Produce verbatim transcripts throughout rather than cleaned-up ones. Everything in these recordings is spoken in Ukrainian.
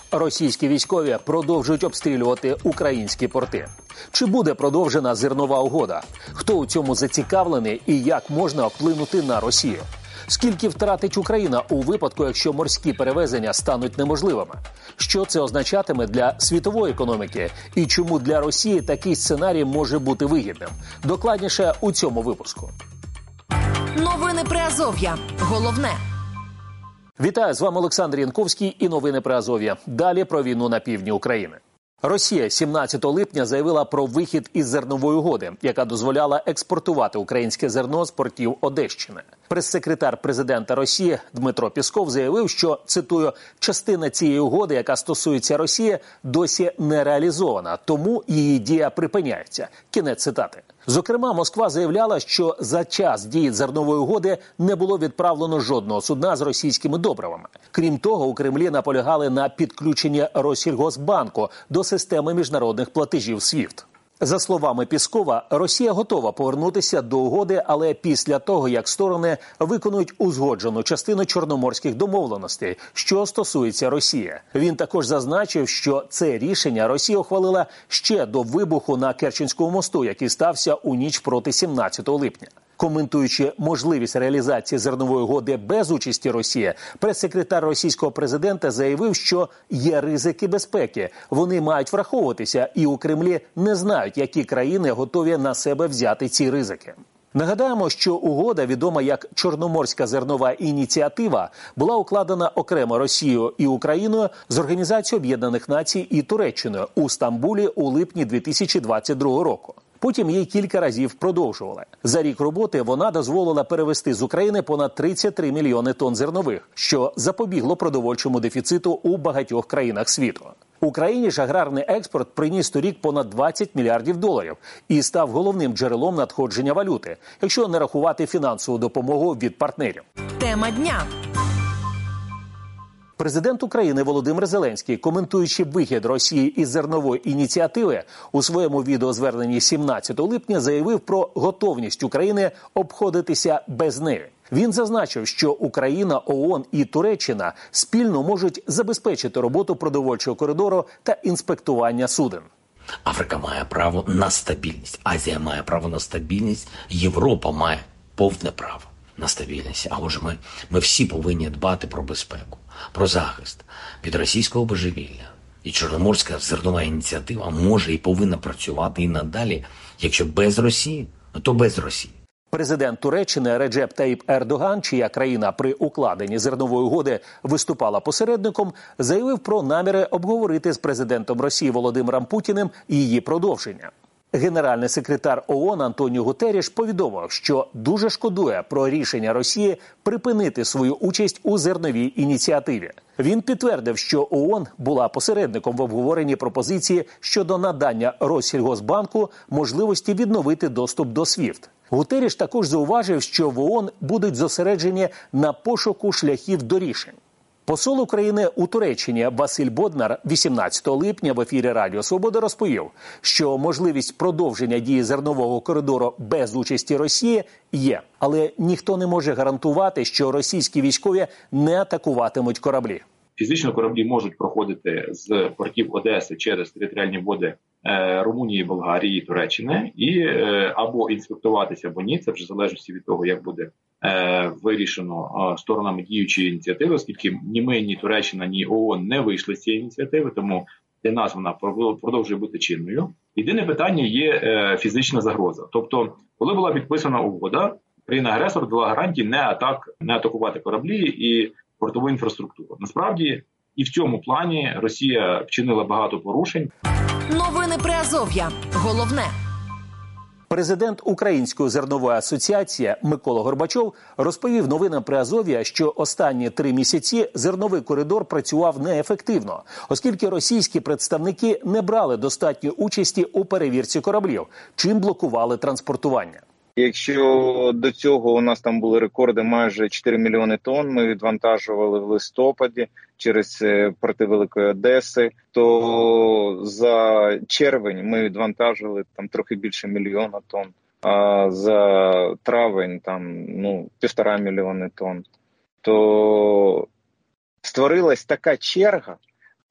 Російські військові продовжують обстрілювати українські порти. Чи буде продовжена зернова угода? Хто у цьому зацікавлений і як можна вплинути на Росію? Скільки втратить Україна у випадку, якщо морські перевезення стануть неможливими? Що це означатиме для світової економіки? І чому для Росії такий сценарій може бути вигідним? Докладніше у цьому випуску. Новини Приазов'я. Головне. Вітаю, з вами Олександр Янковський і новини Приазов'я. Далі про війну на півдні України. Росія сімнадцятого липня заявила про вихід із зернової угоди, яка дозволяла експортувати українське зерно з портів Одещини. Прес-секретар президента Росії Дмитро Пєсков заявив, що, цитую, «частина цієї угоди, яка стосується Росії, досі не реалізована, тому її дія припиняється». Кінець цитати. Зокрема, Москва заявляла, що за час дії зернової угоди не було відправлено жодного судна з російськими добривами. Крім того, у Кремлі наполягали на підключенні Россільгосбанку до системи міжнародних платежів свіфт. За словами Пєскова, Росія готова повернутися до угоди, але після того, як сторони виконують узгоджену частину чорноморських домовленостей, що стосується Росії. Він також зазначив, що це рішення Росія ухвалила ще до вибуху на Керченському мосту, який стався у ніч проти сімнадцятого липня. Коментуючи можливість реалізації зернової угоди без участі Росії, прес-секретар російського президента заявив, що є ризики безпеки. Вони мають враховуватися, і у Кремлі не знають, які країни готові на себе взяти ці ризики. Нагадаємо, що угода, відома як Чорноморська зернова ініціатива, була укладена окремо Росією і Україною з Організацією Об'єднаних Націй і Туреччиною у Стамбулі у липні дві тисячі двадцять другого року. Потім її кілька разів продовжували. За рік роботи вона дозволила перевезти з України понад тридцять три мільйони тонн зернових, що запобігло продовольчому дефіциту у багатьох країнах світу. Україні ж аграрний експорт приніс торік понад двадцять мільярдів доларів і став головним джерелом надходження валюти, якщо не рахувати фінансову допомогу від партнерів. Тема дня. Президент України Володимир Зеленський, коментуючи вихід Росії із зернової ініціативи, у своєму відеозверненні сімнадцятого липня заявив про готовність України обходитися без неї. Він зазначив, що Україна, ООН і Туреччина спільно можуть забезпечити роботу продовольчого коридору та інспектування суден. Африка має право на стабільність, Азія має право на стабільність, Європа має повне право на стабільність. А отже, ми, ми всі повинні дбати про безпеку, про захист від російського божевілля. І Чорноморська зернова ініціатива може і повинна працювати і надалі. Якщо без Росії, то без Росії. Президент Туреччини Реджеп Таїп Ердоган, чия країна при укладенні зернової угоди виступала посередником, заявив про наміри обговорити з президентом Росії Володимиром Путіним її продовження. Генеральний секретар ООН Антоніо Гутерріш повідомив, що дуже шкодує про рішення Росії припинити свою участь у зерновій ініціативі. Він підтвердив, що ООН була посередником в обговоренні пропозиції щодо надання Россільгосбанку можливості відновити доступ до свіфт. Гутерріш також зауважив, що в ООН будуть зосереджені на пошуку шляхів до рішень. Посол України у Туреччині Василь Боднар вісімнадцятого липня в ефірі Радіо Свобода розповів, що можливість продовження дії зернового коридору без участі Росії є. Але ніхто не може гарантувати, що російські військові не атакуватимуть кораблі. Фізично кораблі можуть проходити з портів Одеси через територіальні води Румунії, Болгарії, Туреччини і або інспектуватися, або ні. Це вже залежить від того, як буде вирішено сторонами діючої ініціативи, оскільки ні ми, ні Туреччина, ні ООН не вийшли з цієї ініціативи, тому для нас вона продовжує бути чинною. Єдине питання є фізична загроза. Тобто, коли була підписана угода, країна-агресор дала гарантії не атак, не атакувати кораблі і портову інфраструктуру. Насправді, і в цьому плані Росія вчинила багато порушень. Новини Приазов'я. Головне. Президент Української зернової асоціації Микола Горбачов розповів новинам Приазов'я, що останні три місяці зерновий коридор працював неефективно, оскільки російські представники не брали достатньої участі у перевірці кораблів, чим блокували транспортування. Якщо до цього у нас там були рекорди майже чотири мільйони тонн, ми відвантажували в листопаді через порти Великої Одеси, то за червень ми відвантажили там трохи більше мільйона тонн, а за травень там ну півтора мільйони тонн. То створилась така черга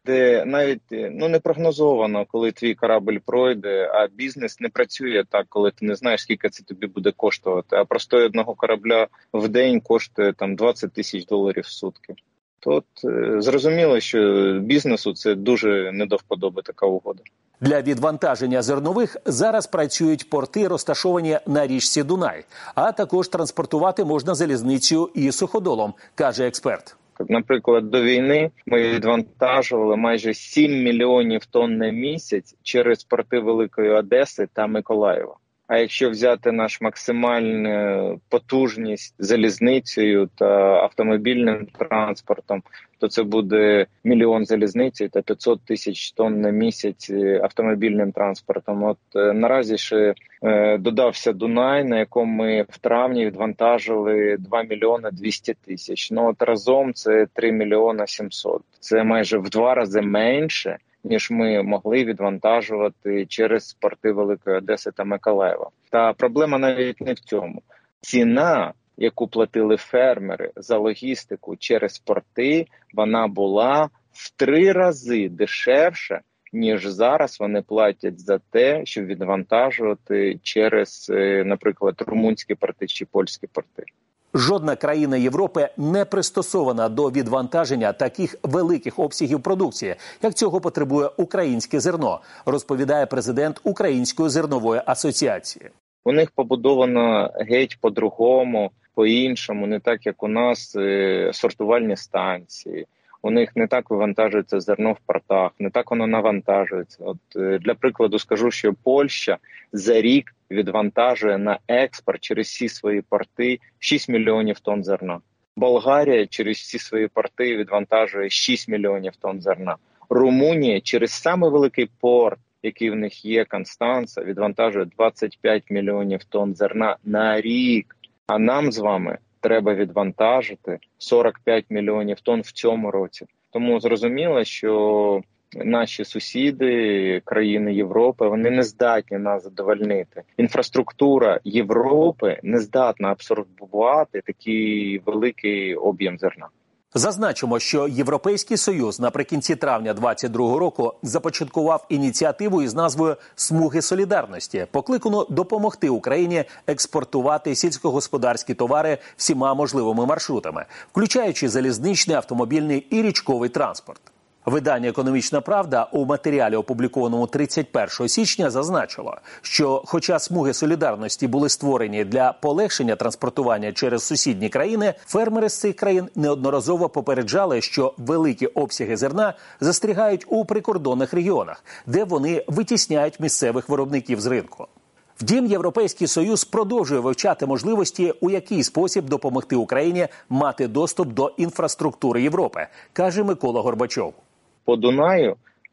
де навіть ну не прогнозовано, коли твій корабль пройде, а бізнес не працює так, коли ти не знаєш, скільки це тобі буде коштувати. А простої одного корабля в день коштує там двадцять тисяч доларів в сутки. Тут е, зрозуміло, що бізнесу це дуже не до вподоби така угода. Для відвантаження зернових зараз працюють порти, розташовані на річці Дунай, а також транспортувати можна залізницею і суходолом, каже експерт. Наприклад, до війни ми відвантажували майже сім мільйонів тонн на місяць через порти Великої Одеси та Миколаєва. А якщо взяти наш максимальну потужність залізницею та автомобільним транспортом, то це буде мільйон залізницею та п'ятсот тисяч тонн на місяць автомобільним транспортом. От е, наразі ще е, додався Дунай, на якому ми в травні відвантажили два мільйони двісті тисяч. Ну от разом це три мільйони сімсот. Це майже в два рази менше, ніж ми могли відвантажувати через порти Великої Одеси та Миколаєва. Та проблема навіть не в цьому. Ціна, яку платили фермери за логістику через порти, вона була в три рази дешевша, ніж зараз вони платять за те, щоб відвантажувати через, наприклад, румунські порти чи польські порти. Жодна країна Європи не пристосована до відвантаження таких великих обсягів продукції, як цього потребує українське зерно, розповідає президент Української зернової асоціації. У них побудовано геть по-другому, по-іншому, не так, як у нас е, сортувальні станції. У них не так вивантажується зерно в портах, не так воно навантажується. От е, для прикладу скажу, що Польща за рік відвантажує на експорт через всі свої порти шість мільйонів тонн зерна. Болгарія через всі свої порти відвантажує шість мільйонів тонн зерна. Румунія через самий великий порт, який в них є, Констанца, відвантажує двадцять п'ять мільйонів тонн зерна на рік. А нам з вами треба відвантажити сорок п'ять мільйонів тонн в цьому році. Тому зрозуміло, що наші сусіди, країни Європи, вони не здатні нас задовольнити. Інфраструктура Європи не здатна абсорбувати такий великий об'єм зерна. Зазначимо, що Європейський Союз наприкінці травня двадцять другого року започаткував ініціативу із назвою «Смуги солідарності», покликану допомогти Україні експортувати сільськогосподарські товари всіма можливими маршрутами, включаючи залізничний, автомобільний і річковий транспорт. Видання «Економічна правда» у матеріалі, опублікованому тридцять першого січня, зазначило, що хоча смуги солідарності були створені для полегшення транспортування через сусідні країни, фермери з цих країн неодноразово попереджали, що великі обсяги зерна застрягають у прикордонних регіонах, де вони витісняють місцевих виробників з ринку. Втім, Європейський Союз продовжує вивчати можливості, у який спосіб допомогти Україні мати доступ до інфраструктури Європи, каже Микола Горбачов. По Дунаю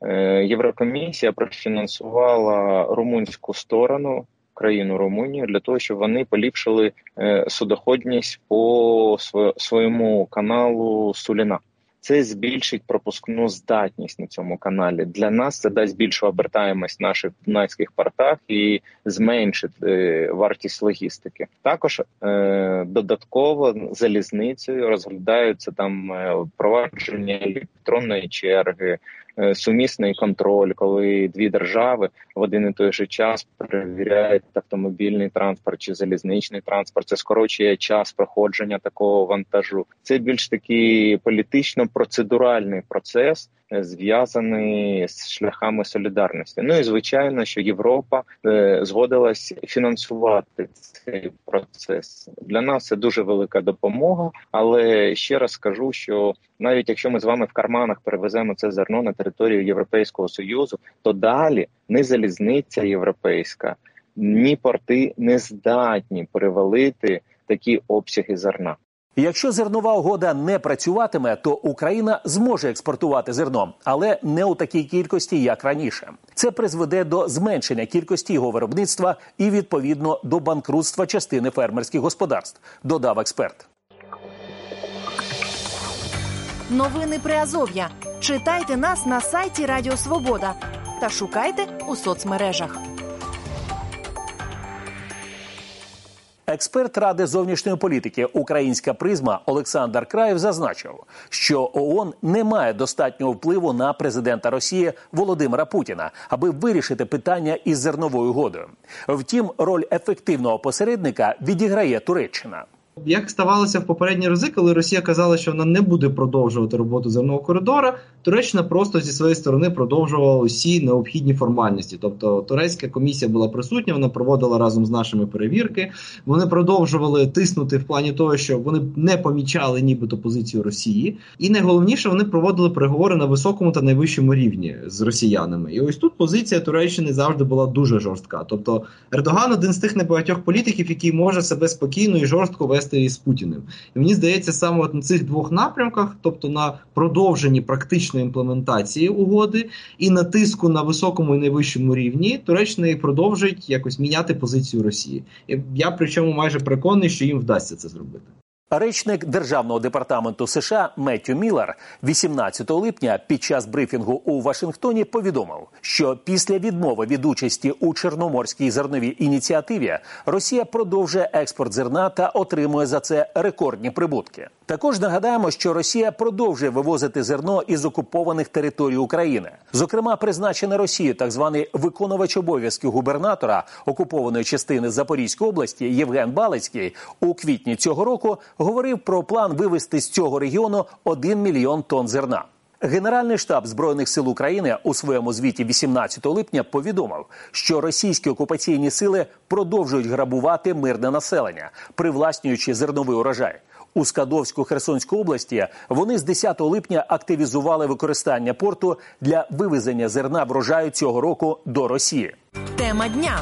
Єврокомісія профінансувала румунську сторону, країну Румунію, для того, щоб вони поліпшили судоходність по своєму каналу Суліна. Це збільшить пропускну здатність на цьому каналі. Для нас це дасть більшу обертаємость в наших дунайських портах і зменшить е, вартість логістики. Також е, додатково залізницею розглядаються там е, впровадження електронної черги, е, сумісний контроль, коли дві держави в один і той же час перевіряють автомобільний транспорт чи залізничний транспорт. Це скорочує час проходження такого вантажу. Це більш такий політично-процедуральний процес, зв'язаний з шляхами солідарності. Ну і звичайно, що Європа е, згодилась фінансувати цей процес. Для нас це дуже велика допомога, але ще раз скажу, що навіть якщо ми з вами в карманах перевеземо це зерно на територію Європейського Союзу, то далі ні залізниця європейська, ні порти не здатні перевалити такі обсяги зерна. Якщо зернова угода не працюватиме, то Україна зможе експортувати зерно, але не у такій кількості, як раніше. Це призведе до зменшення кількості його виробництва і, відповідно, до банкрутства частини фермерських господарств, додав експерт. Новини Приазов'я. Читайте нас на сайті Радіо Свобода та шукайте у соцмережах. Експерт Ради зовнішньої політики «Українська призма» Олександр Краєв зазначив, що ООН не має достатнього впливу на президента Росії Володимира Путіна, аби вирішити питання із зерновою угодою. Втім, роль ефективного посередника відіграє Туреччина. Як ставалося в попередні рази, коли Росія казала, що вона не буде продовжувати роботу зернового коридора, Туреччина просто зі своєї сторони продовжувала усі необхідні формальності. Тобто турецька комісія була присутня, вона проводила разом з нашими перевірки, вони продовжували тиснути в плані того, що вони не помічали нібито позицію Росії. І найголовніше, вони проводили переговори на високому та найвищому рівні з росіянами. І ось тут позиція Туреччини завжди була дуже жорстка. Тобто Ердоган один з тих небагатьох політиків, який може себе спокійно і жорстко вести з Путіним. І мені здається, саме от на цих двох напрямках, тобто на продовженні практичної імплементації угоди і на тиску на високому і найвищому рівні, Туреччина і продовжить якось міняти позицію Росії. І я причому майже переконаний, що їм вдасться це зробити. Речник Державного департаменту США Меттью Міллер вісімнадцятого липня під час брифінгу у Вашингтоні повідомив, що після відмови від участі у Чорноморській зерновій ініціативі Росія продовжує експорт зерна та отримує за це рекордні прибутки. Також нагадаємо, що Росія продовжує вивозити зерно із окупованих територій України. Зокрема, призначений Росією так званий виконувач обов'язків губернатора окупованої частини Запорізької області Євген Балицький у квітні цього року говорив про план вивезти з цього регіону один мільйон тонн зерна. Генеральний штаб Збройних сил України у своєму звіті вісімнадцятого липня повідомив, що російські окупаційні сили продовжують грабувати мирне населення, привласнюючи зерновий урожай. У Скадовську Херсонській області вони з десятого липня активізували використання порту для вивезення зерна врожаю цього року до Росії. Тема дня.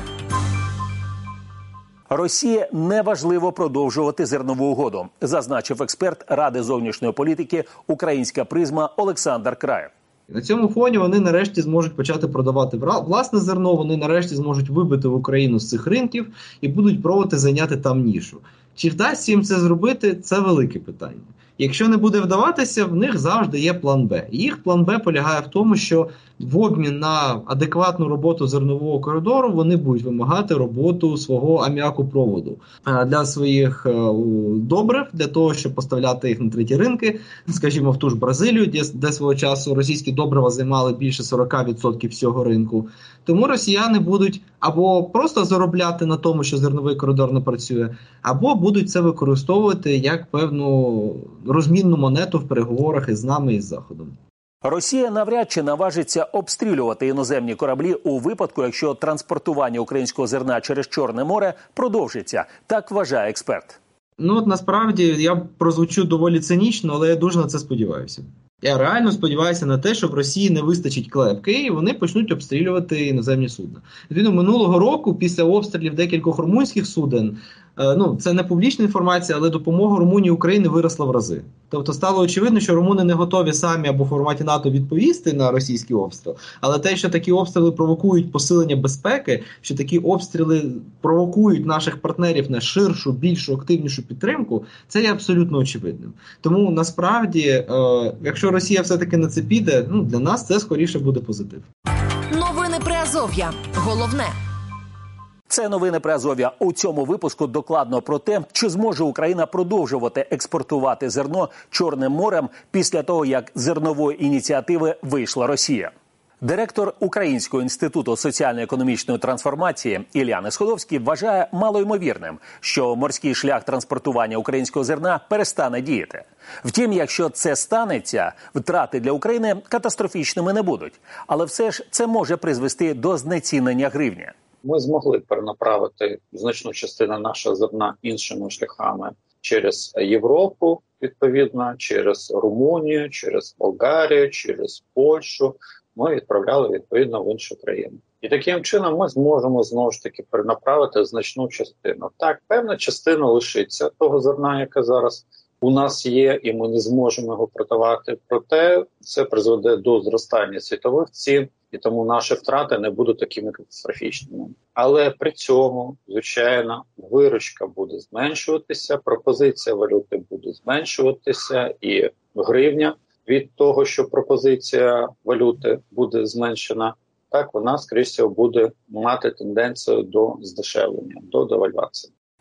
Росії неважливо продовжувати зернову угоду, зазначив експерт Ради зовнішньої політики «Українська призма» Олександр Краєв. На цьому фоні вони нарешті зможуть почати продавати власне зерно, вони нарешті зможуть вибити в Україну з цих ринків і будуть пробувати зайняти там нішу. Чи вдасться їм це зробити – це велике питання. Якщо не буде вдаватися, в них завжди є план Б. І їх план Б полягає в тому, що в обмін на адекватну роботу зернового коридору вони будуть вимагати роботу свого аміакопроводу для своїх добрив, для того, щоб поставляти їх на треті ринки, скажімо, в ту ж Бразилію, де, де свого часу російські добрива займали більше сорок відсотків всього ринку. Тому росіяни будуть або просто заробляти на тому, що зерновий коридор не працює, або будуть це використовувати як певну розмінну монету в переговорах із нами і з Заходом. Росія навряд чи наважиться обстрілювати іноземні кораблі у випадку, якщо транспортування українського зерна через Чорне море продовжиться. Так вважає експерт. Ну от насправді я прозвучу доволі цинічно, але я дуже на це сподіваюся. Я реально сподіваюся на те, що в Росії не вистачить клепки і вони почнуть обстрілювати іноземні судна. Відповідно, минулого року після обстрілів декількох румунських суден, ну це не публічна інформація, але допомога Румунії Україні виросла в рази. Тобто стало очевидно, що румуни не готові самі або в форматі НАТО відповісти на російський обстріл, але те, що такі обстріли провокують посилення безпеки, що такі обстріли провокують наших партнерів на ширшу, більшу, активнішу підтримку, це є абсолютно очевидним. Тому насправді, е, якщо Росія все-таки на це піде, ну для нас це скоріше буде позитив. Новини Приазов'я. Головне. Це новини Приазов'я. У цьому випуску докладно про те, чи зможе Україна продовжувати експортувати зерно Чорним морем після того, як з зернової ініціативи вийшла Росія. Директор Українського інституту соціально-економічної трансформації Ілля Сходовський вважає малоймовірним, що морський шлях транспортування українського зерна перестане діяти. Втім, якщо це станеться, втрати для України катастрофічними не будуть. Але все ж це може призвести до знецінення гривні. Ми змогли перенаправити значну частину нашого зерна іншими шляхами через Європу, відповідно, через Румунію, через Болгарію, через Польщу. Ми відправляли, відповідно, в інші країни. І таким чином ми зможемо, знову ж таки, перенаправити значну частину. Так, певна частина лишиться того зерна, яке зараз у нас є, і ми не зможемо його продавати. Проте це призведе до зростання світових цін, і тому наші втрати не будуть такими катастрофічними. Але при цьому, звичайно, виручка буде зменшуватися, пропозиція валюти буде зменшуватися, і гривня від того, що пропозиція валюти буде зменшена, так вона, скоріше всього, буде мати тенденцію до здешевлення, до девальвації.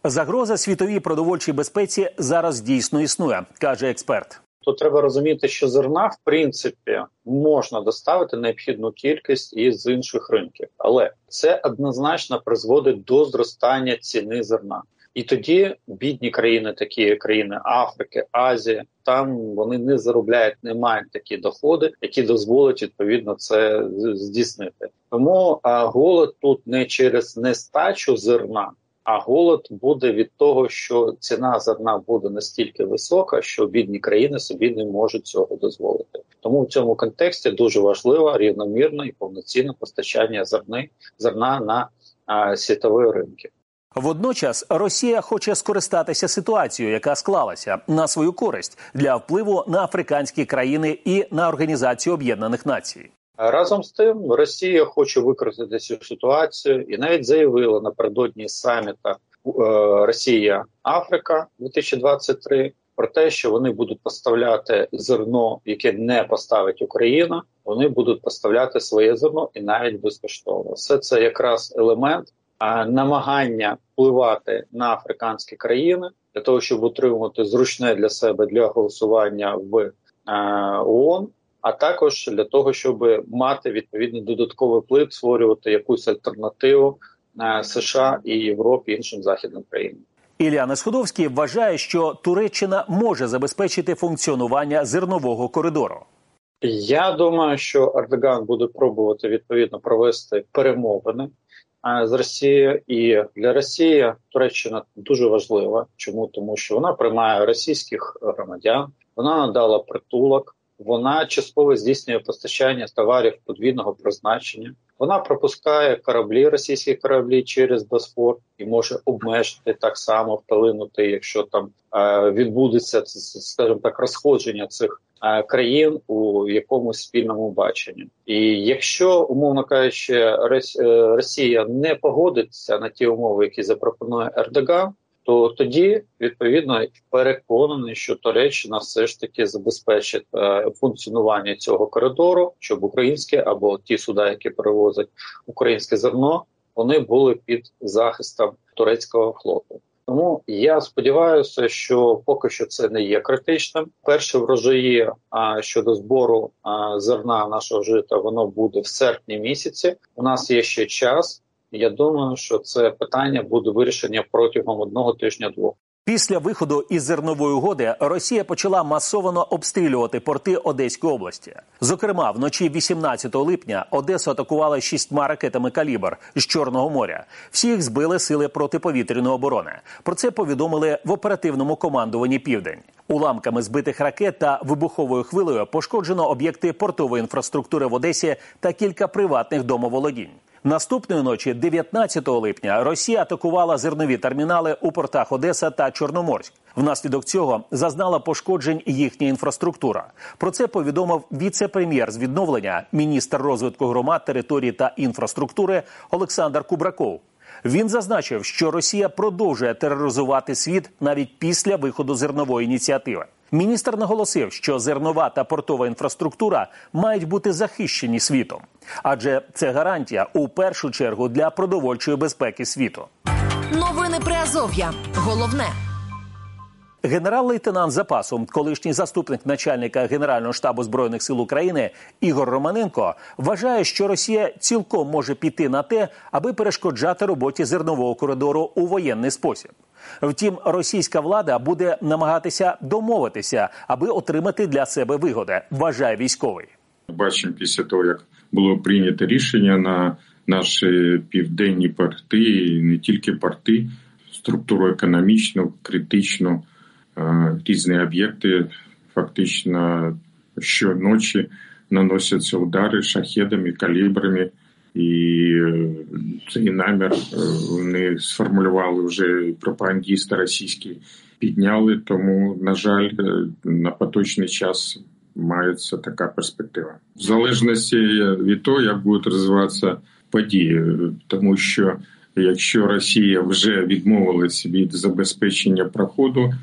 Загроза світовій продовольчій безпеці зараз дійсно існує, каже експерт. Тут треба розуміти, що зерна, в принципі, можна доставити необхідну кількість із інших ринків. Але це однозначно призводить до зростання ціни зерна. І тоді бідні країни, такі як країни Африки, Азії, там вони не заробляють, не мають такі доходи, які дозволять, відповідно, це здійснити. Тому а, голод тут не через нестачу зерна, а голод буде від того, що ціна зерна буде настільки висока, що бідні країни собі не можуть цього дозволити. Тому в цьому контексті дуже важливо рівномірне і повноцінне постачання зерни, зерна на а, світові ринки. Водночас Росія хоче скористатися ситуацією, яка склалася, на свою користь для впливу на африканські країни і на Організацію Об'єднаних Націй. Разом з тим, Росія хоче використати цю ситуацію і навіть заявила напередодні саміту е, Росія-Африка дві тисячі двадцять три про те, що вони будуть поставляти зерно, яке не поставить Україна, вони будуть поставляти своє зерно і навіть безкоштовно. Все це якраз елемент а, намагання впливати на африканські країни для того, щоб отримати зручне для себе для голосування в е, ООН, а також для того, щоб мати відповідний додатковий вплив, створювати якусь альтернативу е, США і Європі, іншим західним країнам. Ілля Несходовський вважає, що Туреччина може забезпечити функціонування зернового коридору. Я думаю, що Ердоган буде пробувати відповідно провести перемовини е, з Росією. І для Росії Туреччина дуже важлива. Чому? Тому що вона приймає російських громадян, вона надала притулок, вона частково здійснює постачання товарів подвійного призначення. Вона пропускає кораблі, російські кораблі через Босфор і може обмежити так само, вплинути, якщо там е, відбудеться, скажімо так, розходження цих е, країн у якомусь спільному баченні. І якщо, умовно кажучи, Росія не погодиться на ті умови, які запропонує Ердоган, то тоді, відповідно, переконаний, що Туреччина все ж таки забезпечить е, функціонування цього коридору, щоб українські або ті суда, які перевозять українське зерно, вони були під захистом турецького флоту. Тому я сподіваюся, що поки що це не є критичним. Перші врожаї а, щодо збору а, зерна нашого жита, воно буде в серпні місяці. У нас є ще час. Я думаю, що це питання буде вирішення протягом одного тижня-двох. Після виходу із зернової угоди Росія почала масово обстрілювати порти Одеської області. Зокрема, вночі вісімнадцятого липня Одесу атакували шістьма ракетами «Калібр» з Чорного моря. Всі їх збили сили протиповітряної оборони. Про це повідомили в оперативному командуванні «Південь». Уламками збитих ракет та вибуховою хвилею пошкоджено об'єкти портової інфраструктури в Одесі та кілька приватних домоволодінь. Наступної ночі, дев'ятнадцятого липня, Росія атакувала зернові термінали у портах Одеса та Чорноморськ. Внаслідок цього зазнала пошкоджень їхня інфраструктура. Про це повідомив віце-прем'єр з відновлення, міністр розвитку громад, територій та інфраструктури Олександр Кубраков. Він зазначив, що Росія продовжує тероризувати світ навіть після виходу зернової ініціативи. Міністр наголосив, що зернова та портова інфраструктура мають бути захищені світом. Адже це гарантія у першу чергу для продовольчої безпеки світу. Новини Приазов'я. Головне. Генерал-лейтенант запасу, колишній заступник начальника Генерального штабу Збройних сил України Ігор Романенко вважає, що Росія цілком може піти на те, аби перешкоджати роботі зернового коридору у воєнний спосіб. Втім, російська влада буде намагатися домовитися, аби отримати для себе вигоди, вважає військовий. Бачимо після того, як було прийнято рішення на наші південні порти, і не тільки порти, структуру економічну, критичну, різні об'єкти фактично щоночі наносяться удари шахедами, калібрами. І цей намір вони сформулювали вже пропагандисти російські, підняли, тому, на жаль, на поточний час мається така перспектива. В залежності від того, як будуть розвиватися події, тому що якщо Росія вже відмовилась від забезпечення проходу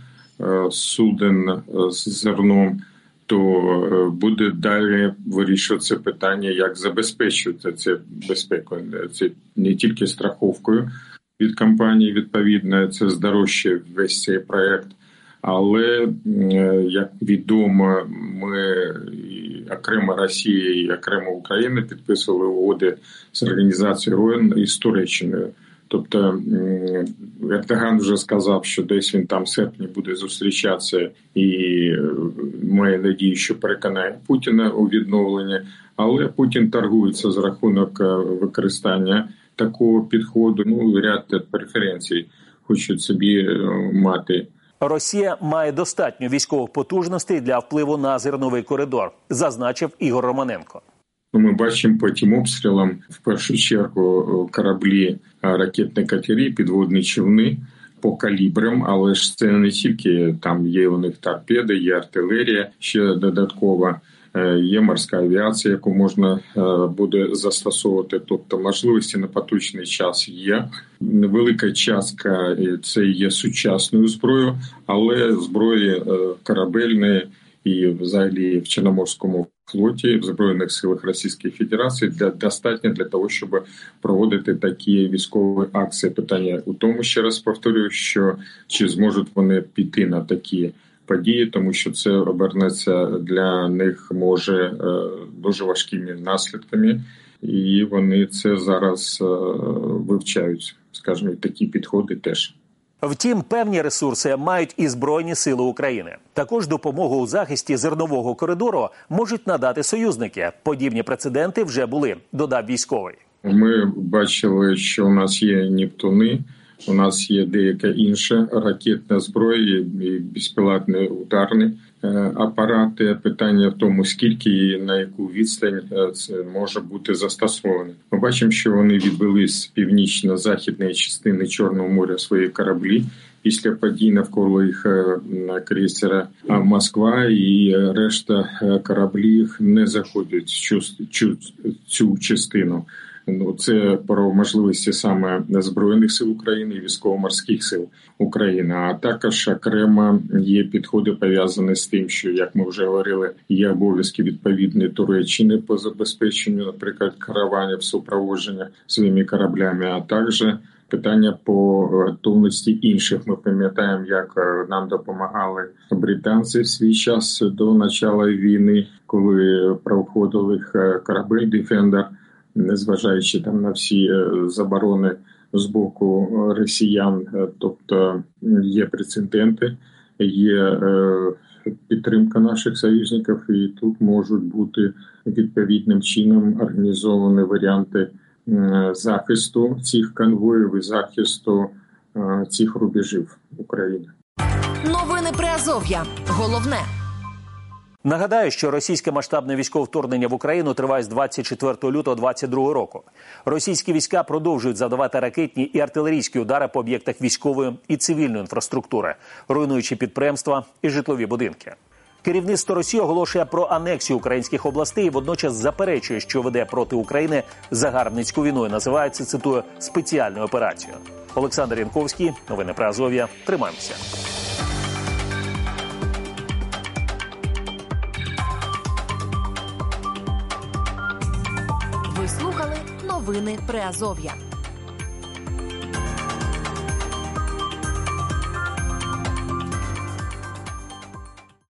суден з зерном, то буде далі вирішуватися питання, як забезпечувати це безпеку. Це не тільки страховкою від компанії, відповідно, це здорожчає весь цей проект. Але, як відомо, ми і окремо Росія і окремо Україна підписували угоди з Організацією ООН і з Туреччиною. Тобто Ердоган вже сказав, що десь він там в серпні буде зустрічатися і має надію, що переконає Путіна у відновленні. Але Путін торгується за рахунок використання такого підходу. Ну, ряд преференцій хочуть собі мати. Росія має достатньо військових потужностей для впливу на зерновий коридор, зазначив Ігор Романенко. Ми бачимо по тим обстрілам, в першу чергу, кораблі, ракетні катери, підводні човни по калібрам, але ж це не тільки там є у них торпеди, є артилерія ще додаткова, є морська авіація, яку можна буде застосовувати. Тобто можливості на поточний час є. Невелика частка – це є сучасною зброєю, але зброї корабельної і взагалі в Чорноморському флоті, в Збройних силах Російської Федерації для, достатньо для того, щоб проводити такі військові акції. Питання у тому, ще раз повторюю, що чи зможуть вони піти на такі події, тому що це обернеться для них може дуже важкими наслідками, і вони це зараз вивчають, скажімо, такі підходи теж. Втім, певні ресурси мають і Збройні сили України. Також допомогу у захисті зернового коридору можуть надати союзники. Подібні прецеденти вже були, додав військовий. Ми бачили, що у нас є «Нептуни», у нас є деяка інша ракетна зброя і безпілотні ударні апарати. Питання в тому, скільки і на яку відстань це може бути застосовано. Ми бачимо, що вони відвели з північно-західної частини Чорного моря свої кораблі після подій навколо їх крейсера «Москва», і решта кораблів не заходять в цю, цю частину. Ну, це про можливості саме Збройних сил України і військово-морських сил України. А також окремо є підходи пов'язані з тим, що, як ми вже говорили, є обов'язки відповідні Туреччини по забезпеченню, наприклад, караванів супроводження своїми кораблями, а також питання по готовності інших. Ми пам'ятаємо, як нам допомагали британці в свій час до початку війни, коли проходили корабель «Дефендер», незважаючи там на всі заборони з боку росіян. Тобто є прецеденти, є підтримка наших союзників, і тут можуть бути відповідним чином організовані варіанти захисту цих конвоїв і захисту цих рубежів України. Новини Приазов'я. Головне. Нагадаю, що російське масштабне військове вторгнення в Україну триває з двадцять четвертого лютого двадцять другого року. Російські війська продовжують завдавати ракетні і артилерійські удари по об'єктах військової і цивільної інфраструктури, руйнуючи підприємства і житлові будинки. Керівництво Росії оголошує про анексію українських областей і водночас заперечує, що веде проти України загарбницьку війну і називається, цитую, спеціальною операцією. Олександр Янковський, новини Приазов'я. Тримаємося. Ви слухали новини Приазов'я.